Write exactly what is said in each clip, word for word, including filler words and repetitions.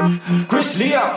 Chris Leo,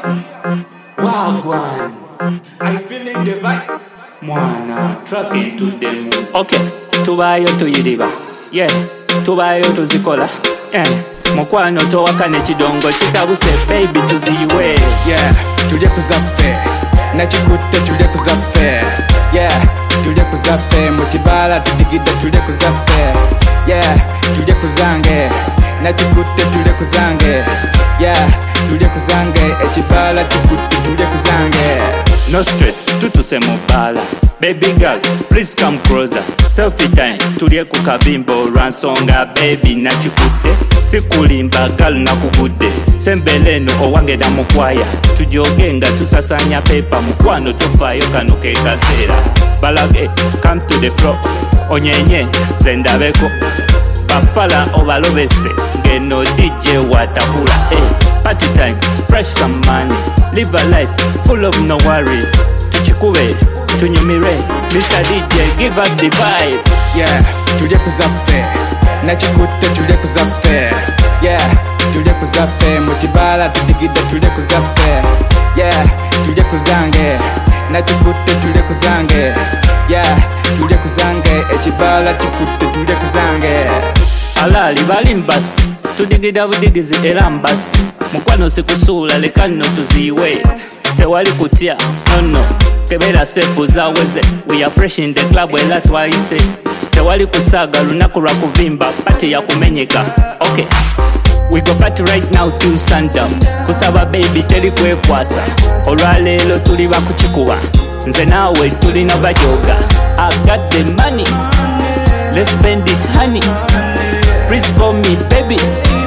Wagwan, are you feeling the vibe? Mwana, track into them. Okay, tubayo tuyiriba. Yeah, tubayo tuzikola. Yeah, mukwano towakane kidongo kitabuse baby tuziwe. Yeah, tuje kuzaffe, nakikutte tuje kuzaffe. Yeah, tuje kuzaffe, mukibala tudigidde tuje kuzaffe. Yeah, tuje kuzange, nakikutte tuje kuzange. Yeah, tuje kuzange, ekibala kikutte tuje kuzange. No stress, tutuse mubala. Baby girl, please come closer. Selfie time, tulye ku kabimbo lwansonga baby nakikutte. Sikulimba girl nakugudde. Sembeleno owange na mukwaya. Tujoge nga tusasanya pepa mukwano tofaayo kano ke kaseera. Balage, come to the floor. Onyenye, zendabeko. Bafala obalobese, ngeno D J watakula. Hey, party time, splash some money. Live a life full of no worries. Tuchikube, tunyumire, Mister D J, give us the vibe. Yeah, tuje kuzaffe, nakikutte tuje kuzaffe. Yeah, tuje kuzaffe, mukibala tudigidde tuje kuzaffe. Yeah, tuje kuzange, nakikutte tuje kuzange. Yeah, tuje kuzange, ekibala kikutte tuje kuzange. Alali bali mbasi, tudigida budigizi era mbasi. Mukwano sikusuula lekano tuziwe. Tewali kutya, no no. Kebera sefu zaweze. We are fresh in the club wela twaise. Tewali kusaga lunaku lwa kuvimba pati ya kumenyeka. Okay, we go party right now till sundown. Kusaba baby teri kwekwasa. Olwaleero tuli bakukikuba. Nze nawe tulina bajoga. I got the money, let's spend it honey. Please call me baby.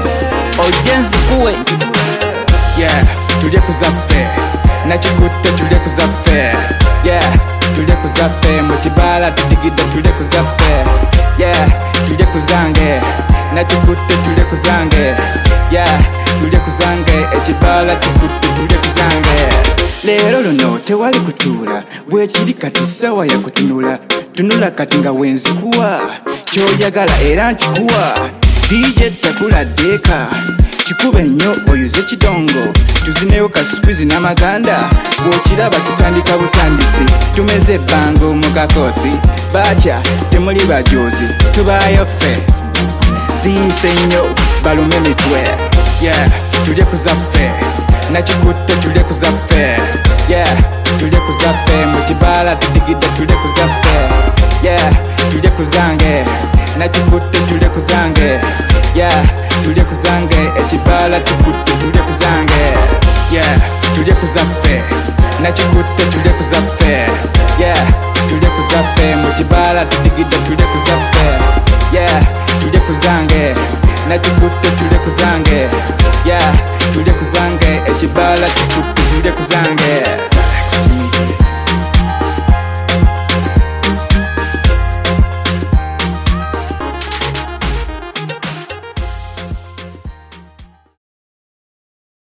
Ojenzi kuwe. Yeah, tuje kuzaffe, nakikutte tuje kuzaffe. Yeah, tuje kuzaffe, mukibala tudigidde tuje kuzaffe. Yeah, tuje kuzange, nakikutte tuje kuzange. Yeah, tuje kuzange, ekibala kikutte tuje kuzange. Leero luno tewali kutuula, bwekiri kati sawa ya kutunula. Tunula kati nga wenzikuwa, kyoyagala era nkikuwa. D J takula deka, kikube nnyo oyuze kidongo. Tuzineyo kasukwizi n'amaganda, bw'okiraba tutandika butandisi. Tumeze bango mu kakosi, batya temuli bajozi. Tubaayo ffe, ziyise nnyo balume emitwe. Yeah, tuje kuzaffe, nakikutte tuje kuzaffe. Yeah, tuje kuzaffe, mukibala tudigidde tuje kuzaffe. Yeah, tuje kuzange, nakikutte tuje kuzange. Yeah, tuje kuzange, ekibala kikutte tuje kuzange. Yeah, tuje kuzaffe, nakikutte tuje kuzaffe. Yeah, tuje kuzaffe, mukibala tudigidde tuje kuzaffe. Yeah, tuje kuzange, nakikutte tuje kuzange. Yeah, tuje kuzange, ekibala kikutte tuje kuzange.